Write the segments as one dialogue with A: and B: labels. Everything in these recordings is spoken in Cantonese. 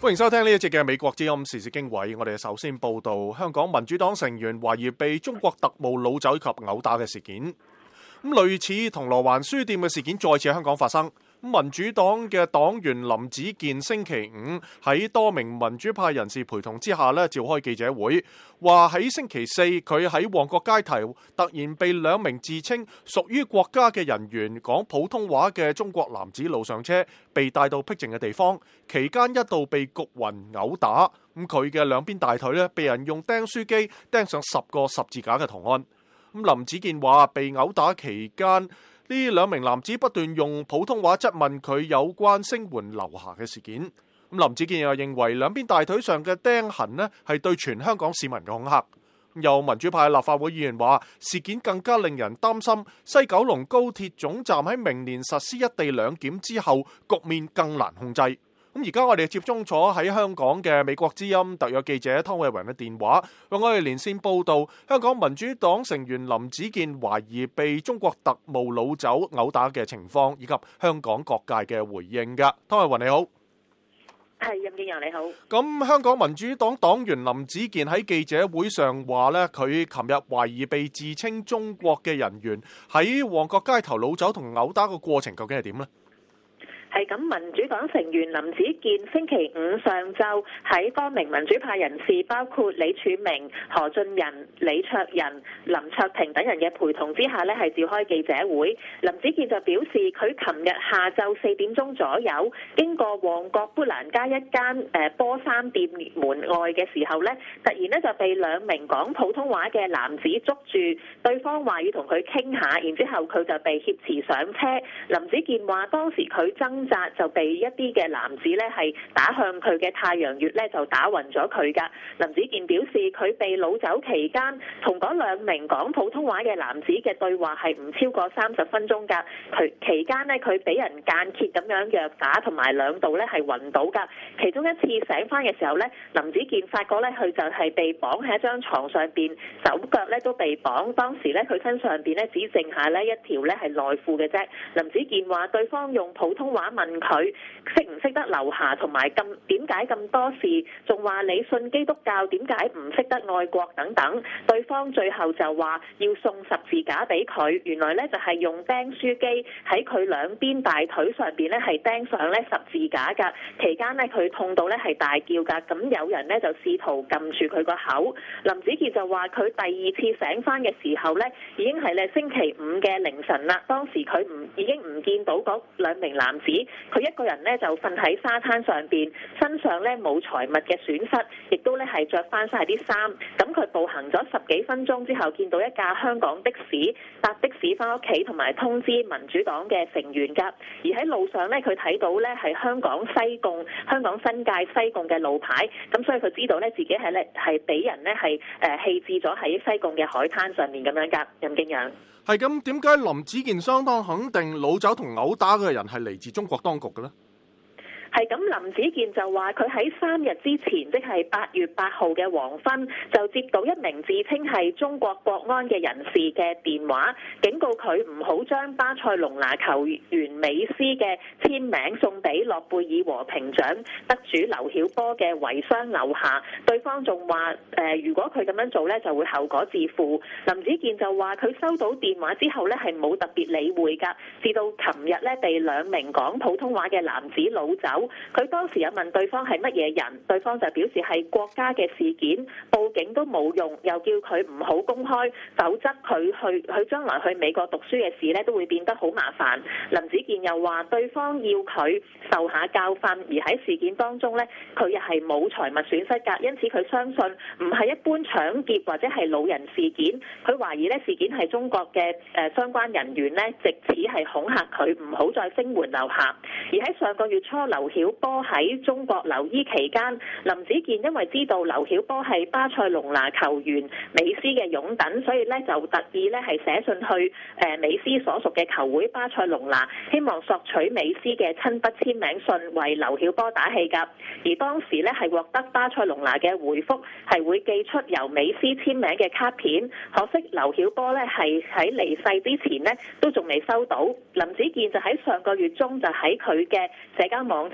A: 歡迎收聽呢一節嘅美國之音時事經緯。我哋首先報道香港民主黨成員懷疑被中國特務擄走及毆打嘅事件。類似銅鑼灣書店嘅事件再次喺香港發生。民主黨嘅黨員林子健星期五喺多名民主派人士陪同之下召開記者會，話喺星期四佢喺旺角街頭突然被兩名自稱屬於國家嘅人員講普通話嘅中國男子路上車，被帶到僻靜嘅地方，期間一度被焗暈毆打。佢嘅兩邊大腿被人用釘書機釘上10個十字架嘅圖案。林子健話被毆打期間，呢兩名男子不斷用普通話質問佢有關聲援劉霞嘅事件。林子健又認為兩邊大腿上嘅釘痕係對全香港市民嘅恐嚇。有民主派立法會議員話事件更加令人擔心西九龍高鐵總站喺明年實施一地兩檢之後，局面更難控制。而家我哋接通咗喺香港嘅美國之音特約記者湯偉雲嘅電話，為我哋連線報道香港民主黨成員林子健懷疑被中國特務擄走毆打嘅情況，以及香港各界嘅回應㗎。湯偉雲你好。
B: 係，任敬陽你好。
A: 咁香港民主黨黨員林子健喺記者會上話咧，佢琴日懷疑被自稱中國嘅人員喺旺角街頭擄走同毆打嘅過程究竟係點呢？
B: 係咁，民主黨成員林子健星期五上晝喺多名民主派人士，包括李柱銘、何俊仁、李卓人、林卓廷等人嘅陪同之下係召開記者會。林子健就表示，佢琴日下晝4點鐘左右，經過旺角砵蘭街一間波衫店門外嘅時候突然就被兩名講普通話嘅男子捉住，對方話要同佢傾下，然之後佢就被挾持上車。林子健話當時佢掙扎就被一啲嘅男子係打向佢嘅太陽穴就打暈咗佢㗎。林子健表示佢被擄走期間同嗰兩名講普通話嘅男子嘅對話係唔超過30分鐘㗎。佢期間佢俾人間歇咁樣虐打，同埋兩度係暈倒㗎。其中一次醒翻嘅時候林子健發覺佢就係被綁喺一張床上邊，手腳都被綁。當時佢身上邊只剩下一條係內褲嘅啫。林子健話對方用普通話問佢識唔識得劉霞，同埋點解咁多事，仲話你信基督教點解唔識得愛國等等。對方最後就話要送十字架俾佢，原來就係用釘書機喺佢兩邊大腿上邊係釘上十字架㗎。期間佢痛到係大叫㗎，咁有人就試圖撳住佢個口。林子健就話佢第二次醒翻嘅時候已經係星期五嘅凌晨啦。當時佢已經唔見到嗰兩名男子，佢一個人就瞓喺沙灘上邊，身上冇財物嘅損失，亦都係着翻晒啲衫。咁佢步行咗10幾分鐘之後，見到一架香港的士，搭的士翻屋企，同埋通知民主黨嘅成員㗎。而喺路上佢睇到係香港西貢、香港新界西貢嘅路牌，咁所以佢知道自己係俾人係棄置咗喺西貢嘅海灘上面咁樣㗎。任敬陽。
A: 係咁，點解林子健相當肯定擄走同毆打嘅人係嚟自中國當局嘅呢？
B: 係咁，林子健就話佢喺3日之前，即係8月8號嘅黃昏，就接到一名自稱係中國國安嘅人士嘅電話，警告佢唔好將巴塞隆拿球員美斯嘅簽名送俾諾貝爾和平獎得主劉曉波嘅遺孀劉霞。對方仲話如果佢咁樣做就會後果自負。林子健就話佢收到電話之後係冇特別理會㗎，至到琴日被兩名講普通話嘅男子擄走。佢當時有問對方係乜嘢人，對方就表示係國家嘅事件，報警都冇用，又叫佢唔好公開，否則佢將來去美國讀書嘅事都會變得好麻煩。林子健又話對方要佢受下教訓，而喺事件當中佢又係冇財物損失㗎，因此佢相信唔係一般搶劫或者係老人事件，佢懷疑事件係中國嘅相關人員藉此係恐嚇佢唔好再聲援劉霞。而喺上個月初劉曉波喺中國留醫期間，林子健因為知道劉曉波係巴塞隆拿球員美斯嘅擁躉，所以就特意係寫信去美斯所屬嘅球會巴塞隆拿，希望索取美斯嘅親筆簽名信，為劉曉波打氣㗎。而當時係獲得巴塞隆拿嘅回覆，係會寄出由美斯簽名嘅卡片，可惜劉曉波係喺離世之前都仲未收到。林子健就喺上個月中就喺佢嘅社交網站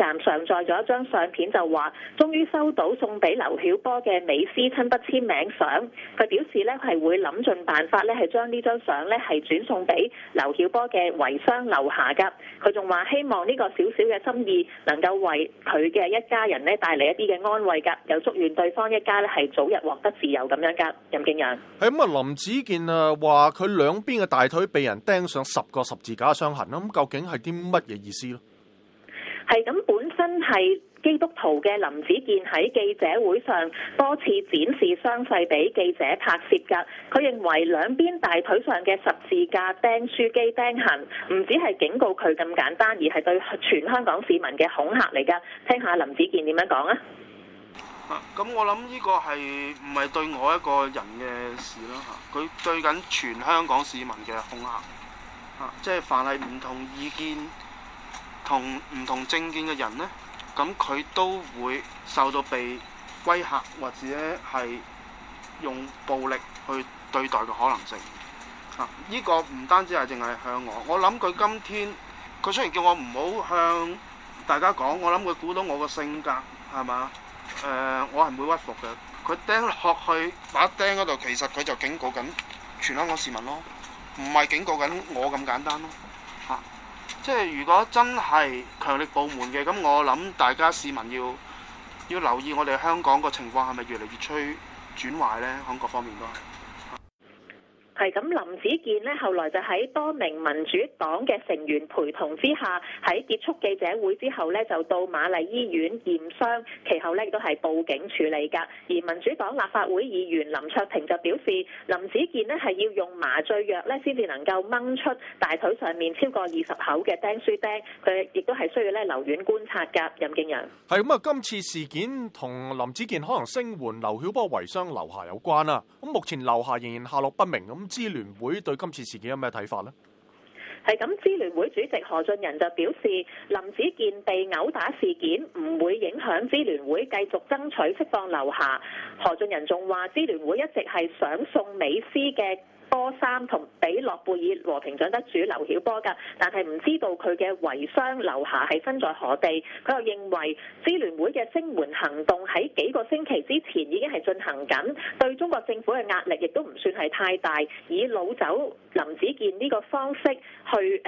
B: 站上載咗一張相片，就話終於收到送俾劉曉波嘅美斯親筆簽名相。佢表示咧係會諗盡辦法咧係將呢張相咧係轉送俾劉曉波嘅遺孀劉霞噶。佢仲話希望呢個小小嘅心意能夠為佢嘅一家人咧帶嚟一啲嘅安慰噶，又祝願對方一家咧係早日獲得自由咁樣噶。任敬陽
A: 係咁啊，林子健啊話佢兩邊嘅大腿被人釘上10個十字架傷痕啦，咁究竟係啲乜嘢意思咧？係
B: 咁，本身係基督徒嘅林子健喺記者會上多次展示傷勢俾記者拍攝㗎。佢認為兩邊大腿上嘅十字架釘書機釘痕唔止係警告佢咁簡單，而係對全香港市民嘅恐嚇嚟㗎。聽下林子健點樣講啊！
C: 咁我諗呢個係唔係對我一個人嘅事啦嚇，佢對緊全香港市民嘅恐嚇嚇，即係凡係唔同意見同唔同政見嘅人呢，咁佢都會受到被威嚇或者係用暴力去對待嘅可能性嚇。呢個唔單止係淨係向我諗佢今天佢雖然叫我唔好向大家講，我諗佢估到我個性格係嘛？我係唔會屈服嘅。佢釘落去把釘嗰度，其實佢就警告緊全香港市民咯，唔係警告緊我咁簡單咯。嚇，即係如果真係強力部門嘅，咁我諗大家市民要留意我哋香港個情況係咪越嚟越趨轉壞呢？喺各方面都係。
B: 係咁，林子健呢後來就喺多名民主黨嘅成員陪同之下，喺結束記者會之後呢，就到瑪麗醫院驗傷，其後呢亦都係報警處理㗎。而民主黨立法會議員林卓廷就表示，林子健呢係要用麻醉藥呢先至能夠掹出大腿上面超過20口嘅釘書釘，佢亦都係需要呢留院觀察㗎。任敬陽
A: 係咁啊，今次事件同林子健可能聲援劉曉波遺孀劉霞有關啦。咁目前劉霞仍然下落不明咁。支聯會對今次事件有咩睇法呢？
B: 係咁，支聯會主席何俊仁就表示，林子健被毆打事件唔會影響支聯會繼續爭取釋放劉霞。何俊仁仲話，支聯會一直係想送美斯嘅波衫同俾諾貝爾和平獎得主劉曉波㗎，但係唔知道佢嘅遺孀劉霞係身在何地。佢又認為支聯會嘅聲援行動喺幾個星期之前已經係進行緊，對中國政府嘅壓力亦都唔算係太大。以擄走林子健呢個方式去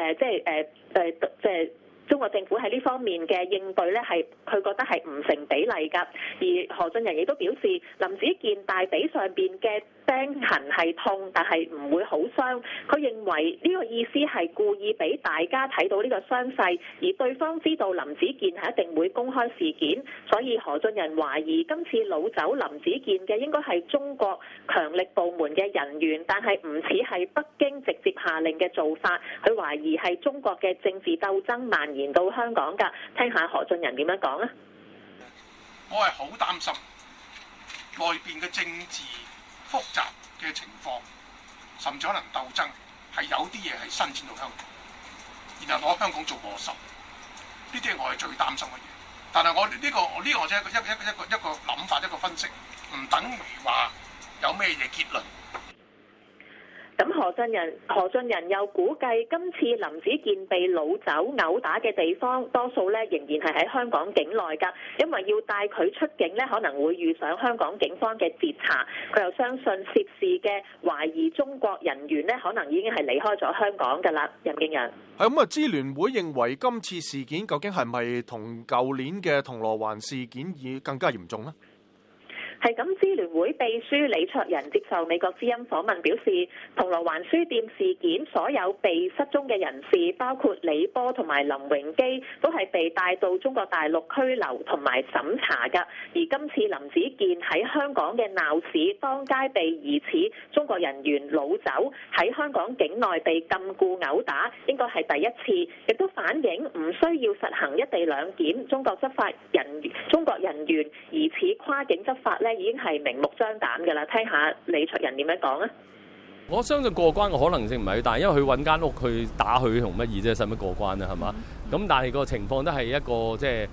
B: 中國政府喺呢方面嘅應對呢，係佢覺得係唔成比例㗎。而何俊仁亦都表示，林子健大髀上邊嘅釘痕係痛，但係唔會好傷。佢認為呢個意思係故意俾大家睇到呢個傷勢，而對方知道林子健係一定會公開事件，所以何俊仁懷疑今次擄走林子健嘅應該係中國強力部門嘅人員，但係唔似係北京直接下令嘅做法。佢懷疑係中國嘅政治鬥爭蔓延到香港㗎。聽下何俊仁點樣講啊！
D: 我係好擔心外邊嘅政治複雜嘅情況，甚至可能鬥爭係有啲嘢係伸展到香港，然後攞香港做磨手，呢啲我係最擔心嘅嘢。但係我呢個我只係一個諗法，一個分析，唔等於話有咩嘢結論。
B: 咁何俊仁又估計，今次林子健被擄走毆打嘅地方，多數咧仍然係喺香港境內㗎，因為要帶佢出境咧，可能會遇上香港警方嘅截查。佢又相信涉事嘅懷疑中國人員咧，可能已經係離開咗香港㗎啦。任敬陽
A: 係咁啊，支聯會認為今次事件究竟係咪同舊年嘅銅鑼灣事件已更加嚴重呢？
B: 係咁，支聯會秘書李卓人接受美國之音訪問表示，銅鑼灣書店事件所有被失蹤嘅人士，包括李波同埋林榮基，都係被帶到中國大陸拘留同埋審查㗎。而今次林子健喺香港嘅鬧市當街被疑似中國人員擄走，喺香港境內被禁錮毆打，應該係第一次，亦都反映唔需要實行一地兩檢，中國人員疑似跨境執法咧，已經係明目張膽㗎啦。聽下李卓人點樣講啊！
E: 我相信過關嘅可能性唔係大，因為佢揾間屋去打佢同乜嘢啫，使乜過關啊？係嘛？咁但係個情況都係一個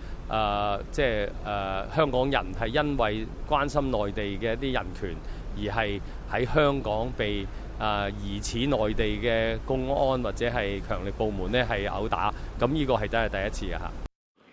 E: 香港人係因為關心內地嘅一啲人權，而係喺香港被疑似內地嘅公安或者係強力部門咧係毆打，咁呢個係真係第一次啊！嚇。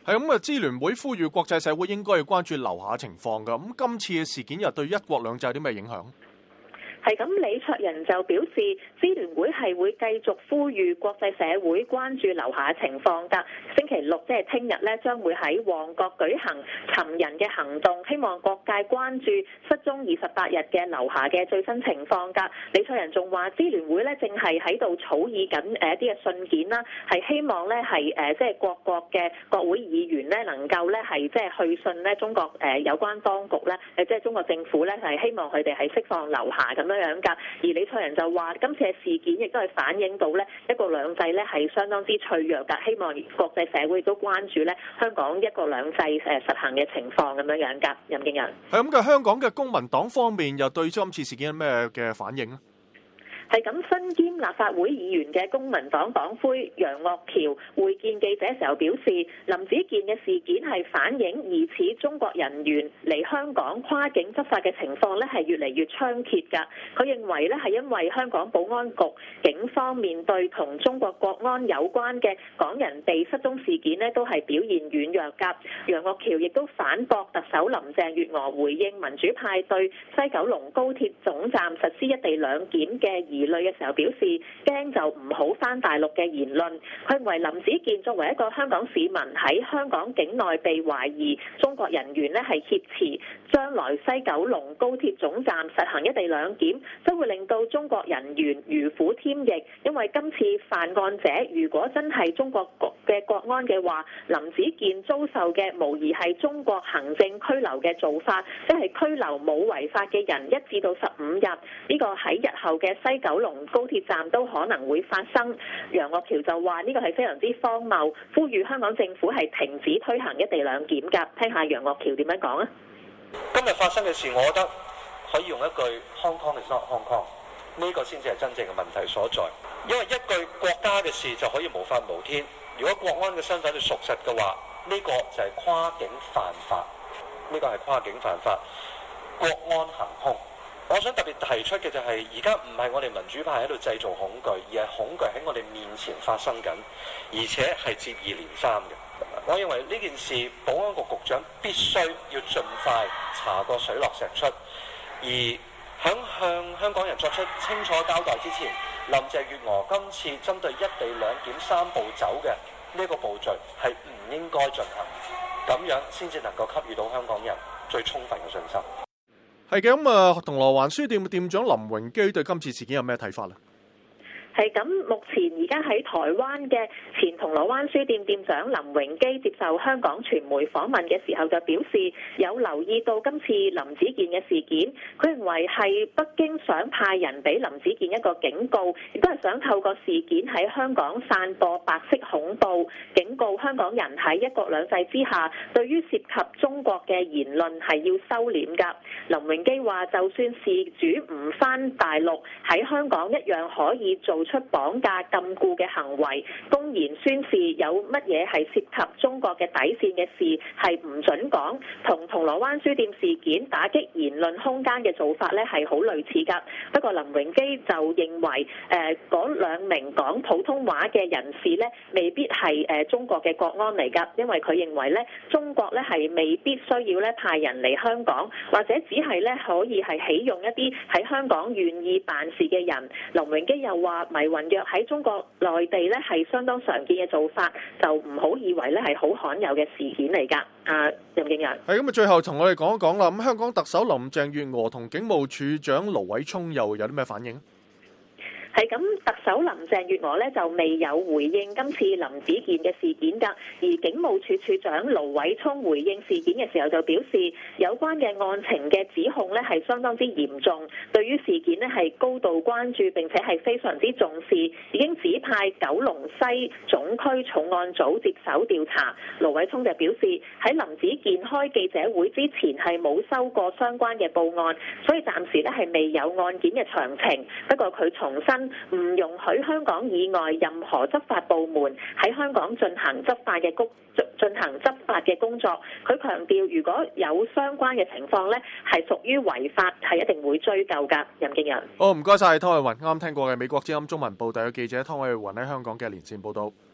A: 係咁啊，支聯會呼籲國際社會應該要關注樓下情況㗎。咁今次嘅事件又對一國兩制有啲咩影響？
B: 係咁，李卓人就表示，支聯會係會繼續呼籲國際社會關注樓下情況㗎。星期六即係聽日咧，將會喺旺角舉行尋人嘅行動，希望各界關注失蹤28日嘅樓下嘅最新情況㗎。李卓人仲話，支聯會咧正係喺度草擬緊一啲嘅信件啦，係希望咧係即係各國嘅國會議員咧能夠咧係即係去信咧中國有關當局咧，即係中國政府咧係希望佢哋係釋放樓下咁樣㗎。而李卓人就話，今次嘅事件亦都係反映到咧一國兩制咧係相當之脆弱㗎，希望國際社會亦都關注咧香港一國兩制實行嘅情況咁樣㗎。任敬仁
A: 係咁嘅，香港嘅公民黨方面又對今次事件有咩嘅反應咧？
B: 係咁，身兼立法會議員嘅公民黨黨魁楊岳橋會見記者時候表示，林子健嘅事件係反映疑似中國人員嚟香港跨境執法嘅情況咧係越嚟越猖獗㗎。佢認為咧係因為香港保安局警方面對同中國國安有關嘅港人被失蹤事件咧都係表現軟弱㗎。楊岳橋亦都反駁特首林鄭月娥回應民主派對西九龍高鐵總站實施一地兩檢嘅疑慮嘅時候表示，驚就唔好返大陸嘅言論。佢認為林子健作為一個香港市民喺香港境內被懷疑中國人員咧係挾持，將來西九龍高鐵總站實行一地兩檢，將會令到中國人員如虎添翼。因為今次犯案者如果真係中國嘅國安嘅話，林子健遭受嘅無疑係中國行政拘留嘅做法，即係拘留冇違法嘅人1至到15日。呢個喺日後嘅西九龍高鐵站都可能會發生。楊岳橋就話呢個係非常之荒謬，呼籲香港政府係停止推行一地兩檢㗎。聽下楊岳橋點樣講啊？
F: 今日發生嘅事，我覺得可以用一句 Hong Kong is not Hong Kong， 呢個先至係真正嘅問題所在。因為一句國家嘅事就可以無法無天，如果國安嘅身份係屬實嘅話，呢個就係跨境犯法，呢個係跨境犯法，國安行兇。我想特別提出嘅就係，而家唔係我哋民主派喺度製造恐懼，而係恐懼喺我哋面前發生緊，而且係接二連三嘅。我認為呢件事，保安局局長必須要盡快查個水落石出，而響向香港人作出清楚交代之前，林鄭月娥今次針對一地兩檢3步走嘅呢個步序係唔應該進行，咁樣先至能夠給予到香港人最充分嘅信心。
A: 係嘅，咁啊，銅鑼灣書店嘅店長林榮基對今次事件有咩睇法咧？
B: 係咁，目前而家喺台灣嘅前銅鑼灣書店店長林榮基接受香港傳媒訪問嘅時候就表示，有留意到今次林子健嘅事件，佢認為係北京想派人俾林子健一個警告，亦都係想透過事件喺香港散播白色恐怖，警告香港人喺一國兩制之下，對於涉及中國嘅言論係要收斂㗎。林榮基話，就算事主唔返大陸，喺香港一樣可以做出綁架禁錮嘅行為，公然宣示有乜嘢係涉及中國嘅底線嘅事係唔準講，同銅鑼灣書店事件打擊言論空間嘅做法咧係好類似㗎。不過林榮基就認為嗰2名講普通話嘅人士咧未必係中國嘅國安嚟㗎，因為佢認為咧中國咧係未必需要咧派人嚟香港，或者只係咧可以係起用一啲喺香港願意辦事嘅人。林榮基又話迷魂藥喺中國內地咧係相當常見嘅做法，就唔好以為咧係好罕有嘅事件嚟㗎。任敬仁
A: 係咁啊，最後同我哋講一講啦。咁香港特首林鄭月娥同警務處長盧偉聰又有啲咩反應？
B: 係咁，特首林鄭月娥咧就未有回應今次林子健嘅事件㗎，而警務處處長盧偉聰回應事件嘅時候就表示，有關嘅案情嘅指控咧係相當之嚴重，對於事件咧係高度關注並且係非常之重視，已經指派九龍西總區重案組接手調查。盧偉聰就表示，喺林子健開記者會之前係冇收過相關嘅報案，所以暫時咧係未有案件嘅詳情。不過佢重申，唔容許香港以外任何執法部門喺香港進行執法嘅工作。佢強調，如果有相關嘅情況咧，係屬於違法，係一定會追究㗎。任敬仁，
A: 好，唔該晒湯偉雲。啱聽過嘅美國之音中文部第一記者湯偉雲喺香港嘅連線報導。